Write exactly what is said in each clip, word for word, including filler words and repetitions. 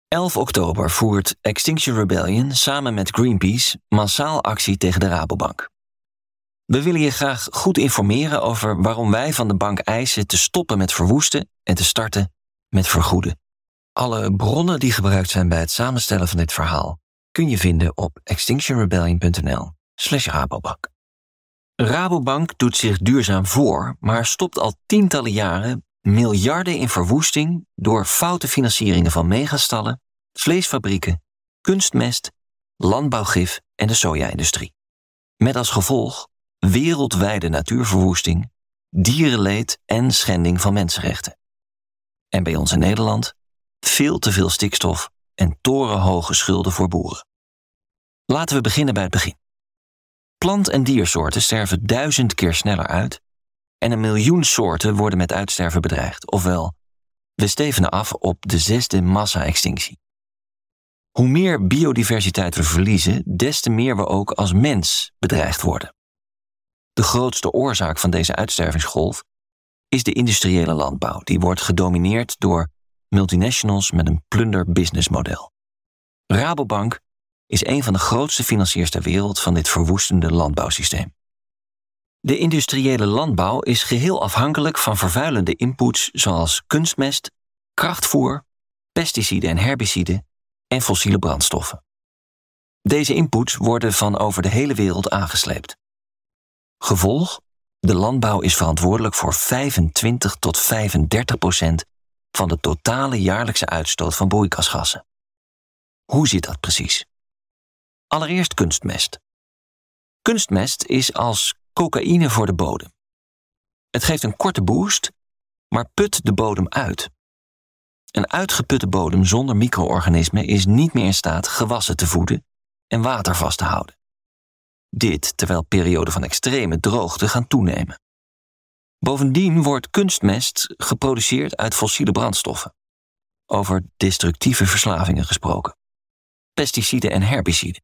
elf oktober voert Extinction Rebellion samen met Greenpeace massaal actie tegen de Rabobank. We willen je graag goed informeren over waarom wij van de bank eisen te stoppen met verwoesten en te starten met vergoeden. Alle bronnen die gebruikt zijn bij het samenstellen van dit verhaal kun je vinden op extinctionrebellion.nl slash Rabobank. Rabobank doet zich duurzaam voor, maar stopt al tientallen jaren miljarden in verwoesting door foute financieringen van megastallen, vleesfabrieken, kunstmest, landbouwgif en de soja-industrie. Met als gevolg wereldwijde natuurverwoesting, dierenleed en schending van mensenrechten. En bij ons in Nederland veel te veel stikstof en torenhoge schulden voor boeren. Laten we beginnen bij het begin. Plant- en diersoorten sterven duizend keer sneller uit en een miljoen soorten worden met uitsterven bedreigd. Ofwel, we stevenen af op de zesde massa-extinctie. Hoe meer biodiversiteit we verliezen, des te meer we ook als mens bedreigd worden. De grootste oorzaak van deze uitstervingsgolf is de industriële landbouw. Die wordt gedomineerd door multinationals met een plunder-businessmodel. Rabobank is een van de grootste financiers ter wereld van dit verwoestende landbouwsysteem. De industriële landbouw is geheel afhankelijk van vervuilende inputs zoals kunstmest, krachtvoer, pesticiden en herbiciden en fossiele brandstoffen. Deze inputs worden van over de hele wereld aangesleept. Gevolg: de landbouw is verantwoordelijk voor vijfentwintig tot vijfendertig procent van de totale jaarlijkse uitstoot van broeikasgassen. Hoe zit dat precies? Allereerst kunstmest. Kunstmest is als cocaïne voor de bodem. Het geeft een korte boost, maar put de bodem uit. Een uitgeputte bodem zonder micro-organismen is niet meer in staat gewassen te voeden en water vast te houden. Dit terwijl perioden van extreme droogte gaan toenemen. Bovendien wordt kunstmest geproduceerd uit fossiele brandstoffen. Over destructieve verslavingen gesproken. Pesticiden en herbiciden.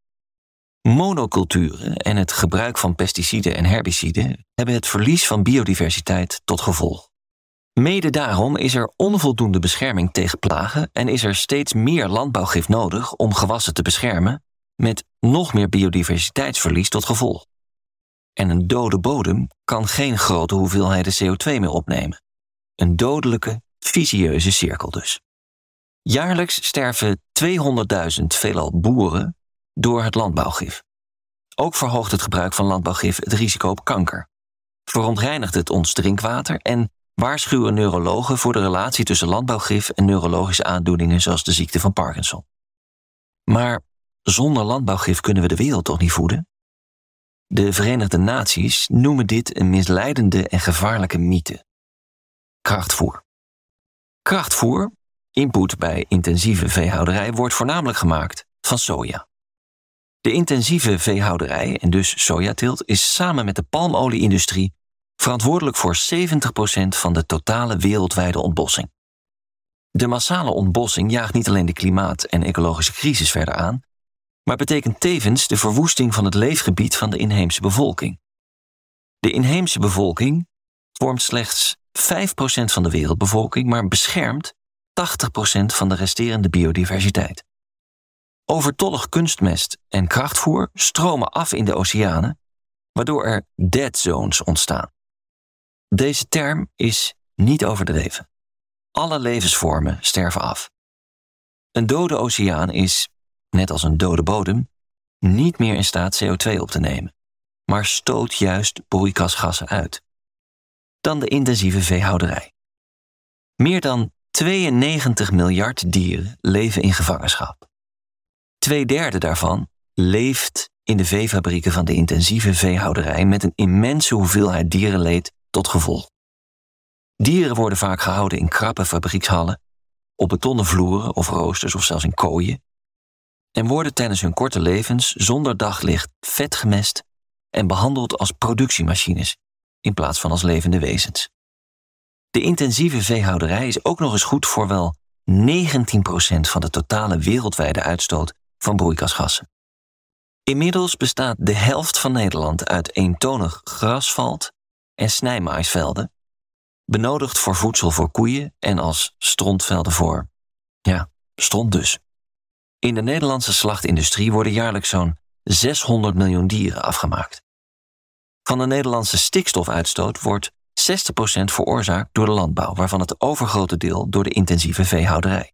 Monoculturen en het gebruik van pesticiden en herbiciden hebben het verlies van biodiversiteit tot gevolg. Mede daarom is er onvoldoende bescherming tegen plagen en is er steeds meer landbouwgif nodig om gewassen te beschermen, met nog meer biodiversiteitsverlies tot gevolg. En een dode bodem kan geen grote hoeveelheden C O twee meer opnemen. Een dodelijke, vicieuze cirkel dus. Jaarlijks sterven tweehonderdduizend veelal boeren door het landbouwgif. Ook verhoogt het gebruik van landbouwgif het risico op kanker. Verontreinigt het ons drinkwater en waarschuwen neurologen voor de relatie tussen landbouwgif en neurologische aandoeningen zoals de ziekte van Parkinson. Maar zonder landbouwgif kunnen we de wereld toch niet voeden? De Verenigde Naties noemen dit een misleidende en gevaarlijke mythe. Krachtvoer. Krachtvoer, input bij intensieve veehouderij, wordt voornamelijk gemaakt van soja. De intensieve veehouderij en dus sojateelt is samen met de palmolie-industrie verantwoordelijk voor zeventig procent van de totale wereldwijde ontbossing. De massale ontbossing jaagt niet alleen de klimaat- en ecologische crisis verder aan, maar betekent tevens de verwoesting van het leefgebied van de inheemse bevolking. De inheemse bevolking vormt slechts vijf procent van de wereldbevolking, maar beschermt tachtig procent van de resterende biodiversiteit. Overtollig kunstmest en krachtvoer stromen af in de oceanen, waardoor er dead zones ontstaan. Deze term is niet overdreven. Alle levensvormen sterven af. Een dode oceaan is, net als een dode bodem, niet meer in staat C O twee op te nemen, maar stoot juist broeikasgassen uit. Dan de intensieve veehouderij. Meer dan tweeënnegentig miljard dieren leven in gevangenschap. Tweederde daarvan leeft in de veefabrieken van de intensieve veehouderij met een immense hoeveelheid dierenleed tot gevolg. Dieren worden vaak gehouden in krappe fabriekshallen, op betonnen vloeren of roosters of zelfs in kooien, en worden tijdens hun korte levens zonder daglicht vet gemest en behandeld als productiemachines in plaats van als levende wezens. De intensieve veehouderij is ook nog eens goed voor wel negentien procent van de totale wereldwijde uitstoot van broeikasgassen. Inmiddels bestaat de helft van Nederland uit eentonig grasveld en snijmaisvelden, benodigd voor voedsel voor koeien en als strontvelden voor, ja, stront dus, In de Nederlandse slachtindustrie worden jaarlijks zo'n zeshonderd miljoen dieren afgemaakt. Van de Nederlandse stikstofuitstoot wordt zestig procent veroorzaakt door de landbouw, waarvan het overgrote deel door de intensieve veehouderij.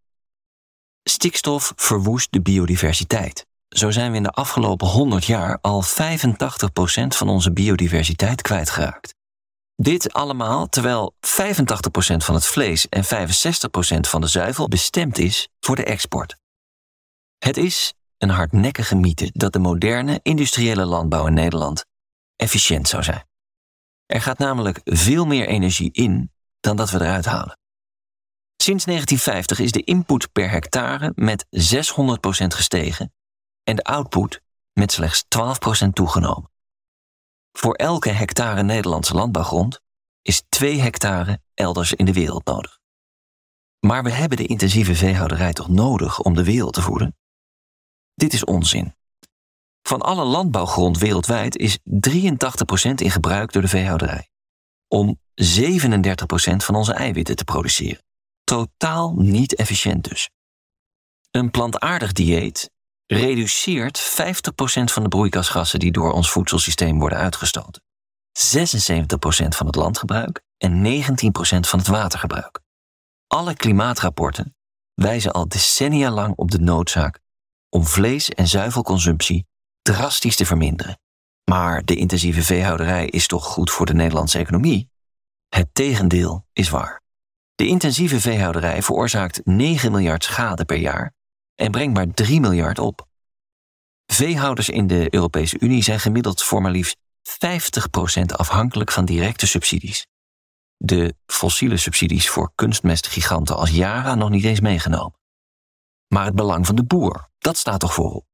Stikstof verwoest de biodiversiteit. Zo zijn we in de afgelopen honderd jaar al vijfentachtig procent van onze biodiversiteit kwijtgeraakt. Dit allemaal terwijl vijfentachtig procent van het vlees en vijfenzestig procent van de zuivel bestemd is voor de export. Het is een hardnekkige mythe dat de moderne industriële landbouw in Nederland efficiënt zou zijn. Er gaat namelijk veel meer energie in dan dat we eruit halen. Sinds negentien vijftig is de input per hectare met zeshonderd procent gestegen en de output met slechts twaalf procent toegenomen. Voor elke hectare Nederlandse landbouwgrond is twee hectare elders in de wereld nodig. Maar we hebben de intensieve veehouderij toch nodig om de wereld te voeden? Dit is onzin. Van alle landbouwgrond wereldwijd is drieëntachtig procent in gebruik door de veehouderij, om zevenendertig procent van onze eiwitten te produceren. Totaal niet efficiënt dus. Een plantaardig dieet reduceert vijftig procent van de broeikasgassen die door ons voedselsysteem worden uitgestoten, zesenzeventig procent van het landgebruik en negentien procent van het watergebruik. Alle klimaatrapporten wijzen al decennia lang op de noodzaak om vlees- en zuivelconsumptie drastisch te verminderen. Maar de intensieve veehouderij is toch goed voor de Nederlandse economie? Het tegendeel is waar. De intensieve veehouderij veroorzaakt negen miljard schade per jaar en brengt maar drie miljard op. Veehouders in de Europese Unie zijn gemiddeld voor maar liefst vijftig procent afhankelijk van directe subsidies. De fossiele subsidies voor kunstmestgiganten als Yara nog niet eens meegenomen. Maar het belang van de boer, dat staat toch voorop?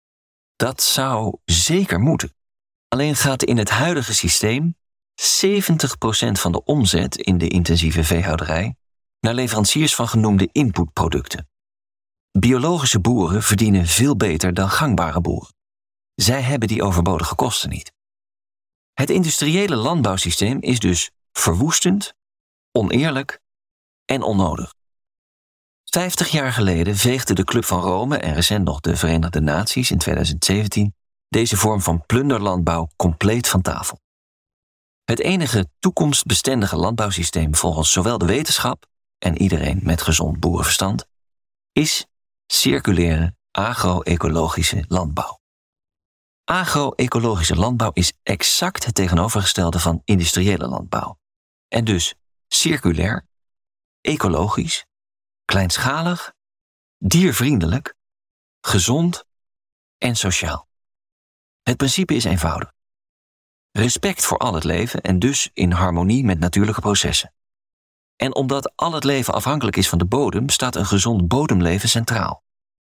Dat zou zeker moeten. Alleen gaat in het huidige systeem zeventig procent van de omzet in de intensieve veehouderij naar leveranciers van genoemde inputproducten. Biologische boeren verdienen veel beter dan gangbare boeren. Zij hebben die overbodige kosten niet. Het industriële landbouwsysteem is dus verwoestend, oneerlijk en onnodig. Vijftig jaar geleden veegde de Club van Rome en recent nog de Verenigde Naties in tweeduizend zeventien deze vorm van plunderlandbouw compleet van tafel. Het enige toekomstbestendige landbouwsysteem volgens zowel de wetenschap en iedereen met gezond boerenverstand is circulaire agro-ecologische landbouw. Agro-ecologische landbouw is exact het tegenovergestelde van industriële landbouw. En dus circulair, ecologisch, kleinschalig, diervriendelijk, gezond en sociaal. Het principe is eenvoudig. Respect voor al het leven en dus in harmonie met natuurlijke processen. En omdat al het leven afhankelijk is van de bodem, staat een gezond bodemleven centraal.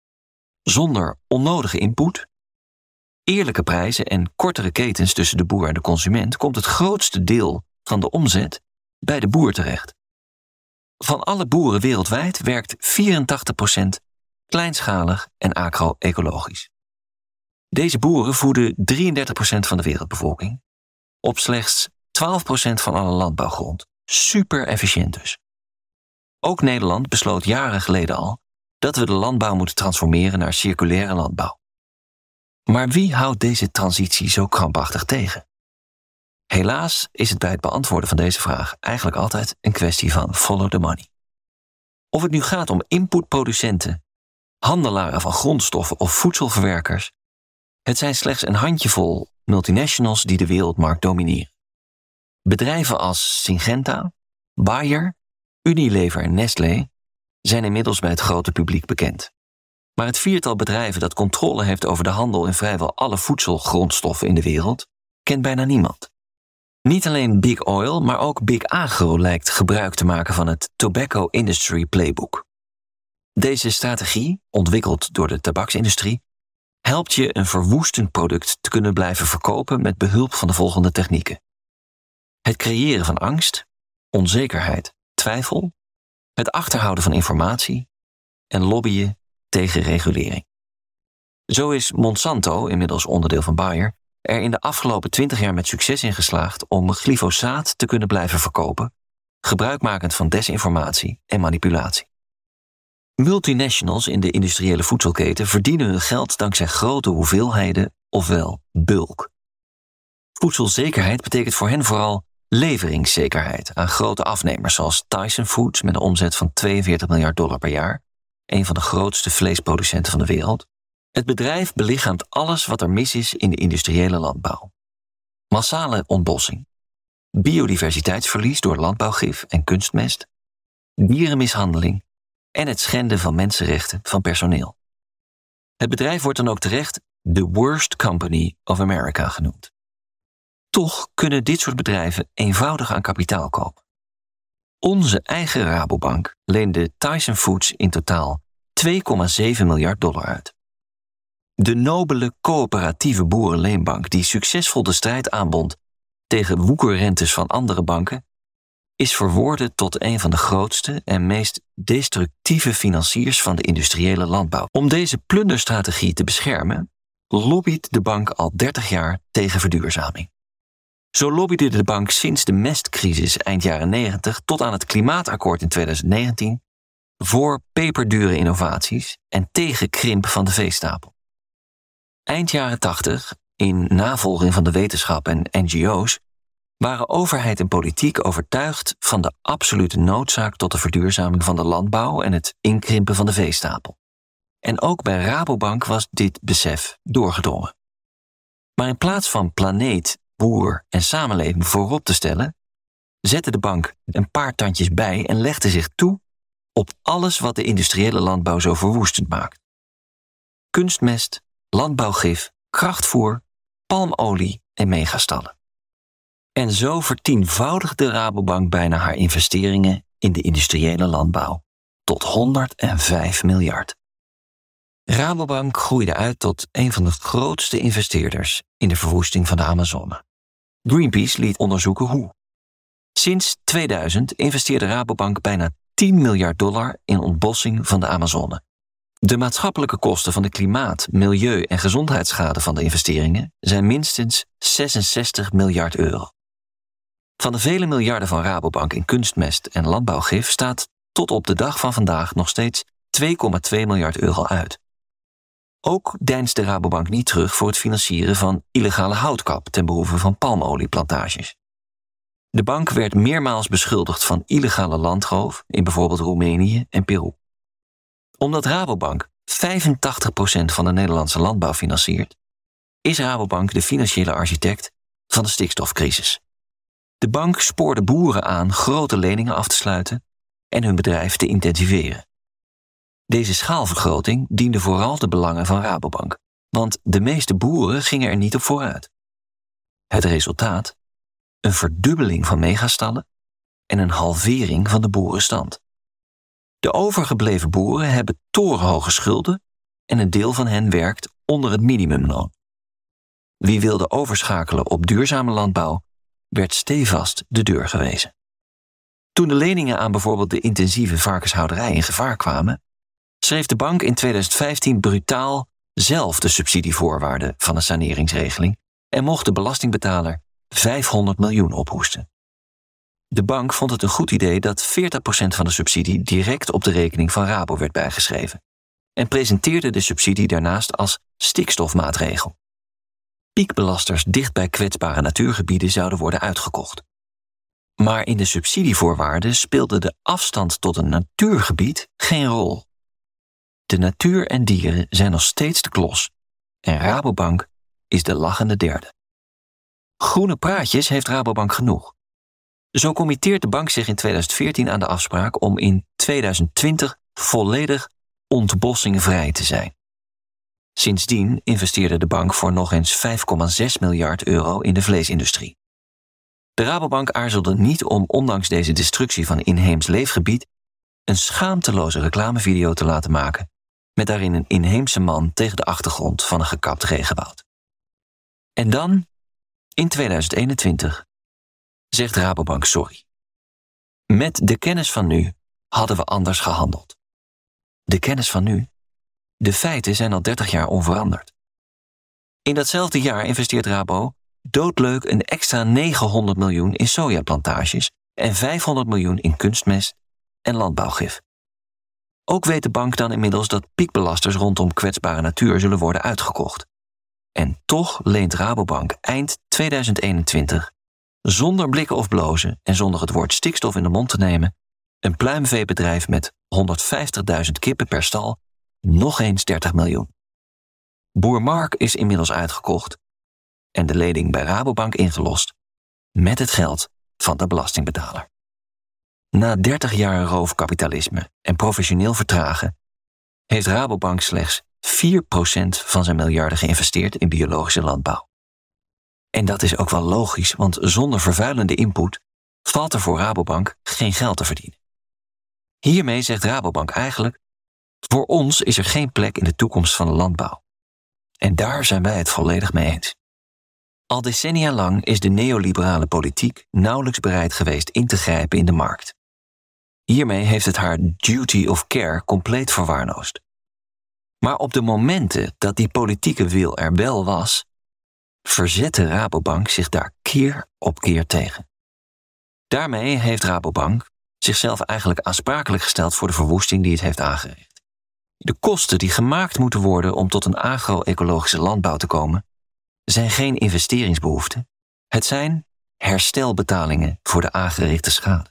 Zonder onnodige input, eerlijke prijzen en kortere ketens tussen de boer en de consument komt het grootste deel van de omzet bij de boer terecht. Van alle boeren wereldwijd werkt vierentachtig procent kleinschalig en agro-ecologisch. Deze boeren voeden drieëndertig procent van de wereldbevolking op slechts twaalf procent van alle landbouwgrond. Super efficiënt dus. Ook Nederland besloot jaren geleden al dat we de landbouw moeten transformeren naar circulaire landbouw. Maar wie houdt deze transitie zo krampachtig tegen? Helaas is het bij het beantwoorden van deze vraag eigenlijk altijd een kwestie van follow the money. Of het nu gaat om inputproducenten, handelaren van grondstoffen of voedselverwerkers, het zijn slechts een handjevol multinationals die de wereldmarkt domineren. Bedrijven als Syngenta, Bayer, Unilever en Nestlé zijn inmiddels bij het grote publiek bekend. Maar het viertal bedrijven dat controle heeft over de handel in vrijwel alle voedselgrondstoffen in de wereld, kent bijna niemand. Niet alleen Big Oil, maar ook Big Agro lijkt gebruik te maken van het Tobacco Industry Playbook. Deze strategie, ontwikkeld door de tabaksindustrie, helpt je een verwoestend product te kunnen blijven verkopen met behulp van de volgende technieken. Het creëren van angst, onzekerheid, twijfel, het achterhouden van informatie en lobbyen tegen regulering. Zo is Monsanto, inmiddels onderdeel van Bayer, er in de afgelopen twintig jaar met succes in geslaagd om glyfosaat te kunnen blijven verkopen, gebruikmakend van desinformatie en manipulatie. Multinationals in de industriële voedselketen verdienen hun geld dankzij grote hoeveelheden, ofwel bulk. Voedselzekerheid betekent voor hen vooral leveringszekerheid aan grote afnemers zoals Tyson Foods met een omzet van tweeënveertig miljard dollar per jaar, een van de grootste vleesproducenten van de wereld. Het bedrijf belichaamt alles wat er mis is in de industriële landbouw. Massale ontbossing, biodiversiteitsverlies door landbouwgif en kunstmest, dierenmishandeling en het schenden van mensenrechten van personeel. Het bedrijf wordt dan ook terecht the worst company of America genoemd. Toch kunnen dit soort bedrijven eenvoudig aan kapitaal komen. Onze eigen Rabobank leende Tyson Foods in totaal twee komma zeven miljard dollar uit. De nobele coöperatieve boerenleenbank die succesvol de strijd aanbond tegen woekerrentes van andere banken, is verworden tot een van de grootste en meest destructieve financiers van de industriële landbouw. Om deze plunderstrategie te beschermen, lobbyt de bank al dertig jaar tegen verduurzaming. Zo lobbyde de bank sinds de mestcrisis eind jaren negentig tot aan het klimaatakkoord in tweeduizend negentien voor peperdure innovaties en tegen krimp van de veestapel. Eind jaren tachtig, in navolging van de wetenschap en N G O's, waren overheid en politiek overtuigd van de absolute noodzaak tot de verduurzaming van de landbouw en het inkrimpen van de veestapel. En ook bij Rabobank was dit besef doorgedrongen. Maar in plaats van planeet, boer en samenleving voorop te stellen, zette de bank een paar tandjes bij en legde zich toe op alles wat de industriële landbouw zo verwoestend maakt. Kunstmest, landbouwgif, krachtvoer, palmolie en megastallen. En zo vertienvoudigde de Rabobank bijna haar investeringen in de industriële landbouw tot honderdvijf miljard. Rabobank groeide uit tot een van de grootste investeerders in de verwoesting van de Amazone. Greenpeace liet onderzoeken hoe. Sinds tweeduizend investeerde Rabobank bijna tien miljard dollar in ontbossing van de Amazone. De maatschappelijke kosten van de klimaat, milieu en gezondheidsschade van de investeringen zijn minstens zesenzestig miljard euro. Van de vele miljarden van Rabobank in kunstmest en landbouwgif staat tot op de dag van vandaag nog steeds twee komma twee miljard euro uit. Ook deinst de Rabobank niet terug voor het financieren van illegale houtkap ten behoeve van palmolieplantages. De bank werd meermaals beschuldigd van illegale landroof in bijvoorbeeld Roemenië en Peru. Omdat Rabobank vijfentachtig procent van de Nederlandse landbouw financiert, is Rabobank de financiële architect van de stikstofcrisis. De bank spoorde boeren aan grote leningen af te sluiten en hun bedrijf te intensiveren. Deze schaalvergroting diende vooral de belangen van Rabobank, want de meeste boeren gingen er niet op vooruit. Het resultaat? Een verdubbeling van megastallen en een halvering van de boerenstand. De overgebleven boeren hebben torenhoge schulden en een deel van hen werkt onder het minimumloon. Wie wilde overschakelen op duurzame landbouw, werd stevast de deur gewezen. Toen de leningen aan bijvoorbeeld de intensieve varkenshouderij in gevaar kwamen, schreef de bank in tweeduizend vijftien brutaal zelf de subsidievoorwaarden van een saneringsregeling en mocht de belastingbetaler vijfhonderd miljoen ophoesten. De bank vond het een goed idee dat veertig procent van de subsidie direct op de rekening van Rabo werd bijgeschreven en presenteerde de subsidie daarnaast als stikstofmaatregel. Piekbelasters dicht bij kwetsbare natuurgebieden zouden worden uitgekocht. Maar in de subsidievoorwaarden speelde de afstand tot een natuurgebied geen rol. De natuur en dieren zijn nog steeds de klos en Rabobank is de lachende derde. Groene praatjes heeft Rabobank genoeg. Zo committeert de bank zich in tweeduizend veertien aan de afspraak om in tweeduizend twintig volledig ontbossingvrij te zijn. Sindsdien investeerde de bank voor nog eens vijf komma zes miljard euro in de vleesindustrie. De Rabobank aarzelde niet om ondanks deze destructie van inheems leefgebied een schaamteloze reclamevideo te laten maken met daarin een inheemse man tegen de achtergrond van een gekapt regenwoud. En dan, in tweeduizend eenentwintig, zegt Rabobank sorry. Met de kennis van nu hadden we anders gehandeld. De kennis van nu? De feiten zijn al dertig jaar onveranderd. In datzelfde jaar investeert Rabo doodleuk een extra negenhonderd miljoen in sojaplantages en vijfhonderd miljoen in kunstmest en landbouwgif. Ook weet de bank dan inmiddels dat piekbelasters rondom kwetsbare natuur zullen worden uitgekocht. En toch leent Rabobank eind tweeduizend eenentwintig, zonder blikken of blozen en zonder het woord stikstof in de mond te nemen, een pluimveebedrijf met honderdvijftigduizend kippen per stal nog eens dertig miljoen. Boer Mark is inmiddels uitgekocht en de lening bij Rabobank ingelost met het geld van de belastingbetaler. Na dertig jaar roofkapitalisme en professioneel vertragen heeft Rabobank slechts vier procent van zijn miljarden geïnvesteerd in biologische landbouw. En dat is ook wel logisch, want zonder vervuilende input valt er voor Rabobank geen geld te verdienen. Hiermee zegt Rabobank eigenlijk: voor ons is er geen plek in de toekomst van de landbouw. En daar zijn wij het volledig mee eens. Al decennia lang is de neoliberale politiek nauwelijks bereid geweest in te grijpen in de markt. Hiermee heeft het haar duty of care compleet verwaarloosd. Maar op de momenten dat die politieke wil er wel was, verzette Rabobank zich daar keer op keer tegen. Daarmee heeft Rabobank zichzelf eigenlijk aansprakelijk gesteld voor de verwoesting die het heeft aangericht. De kosten die gemaakt moeten worden om tot een agro-ecologische landbouw te komen, zijn geen investeringsbehoeften. Het zijn herstelbetalingen voor de aangerichte schade.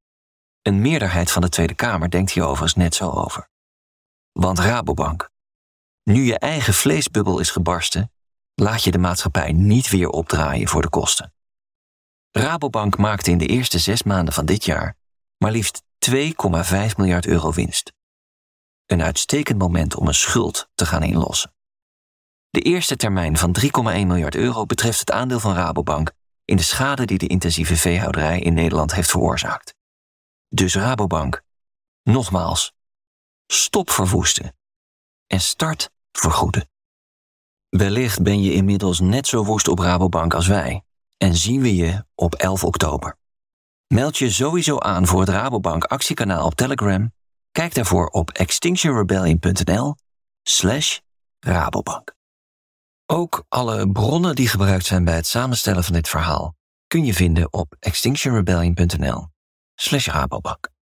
Een meerderheid van de Tweede Kamer denkt hier overigens net zo over. Want Rabobank, nu je eigen vleesbubbel is gebarsten, laat je de maatschappij niet weer opdraaien voor de kosten. Rabobank maakte in de eerste zes maanden van dit jaar maar liefst twee komma vijf miljard euro winst. Een uitstekend moment om een schuld te gaan inlossen. De eerste termijn van drie komma één miljard euro betreft het aandeel van Rabobank in de schade die de intensieve veehouderij in Nederland heeft veroorzaakt. Dus Rabobank, nogmaals, stop verwoesten en start vergoeden. Wellicht ben je inmiddels net zo woest op Rabobank als wij en zien we je op elf oktober. Meld je sowieso aan voor het Rabobank actiekanaal op Telegram. Kijk daarvoor op extinctionrebellion.nl slash Rabobank. Ook alle bronnen die gebruikt zijn bij het samenstellen van dit verhaal kun je vinden op extinctionrebellion.nl slash Rabobank.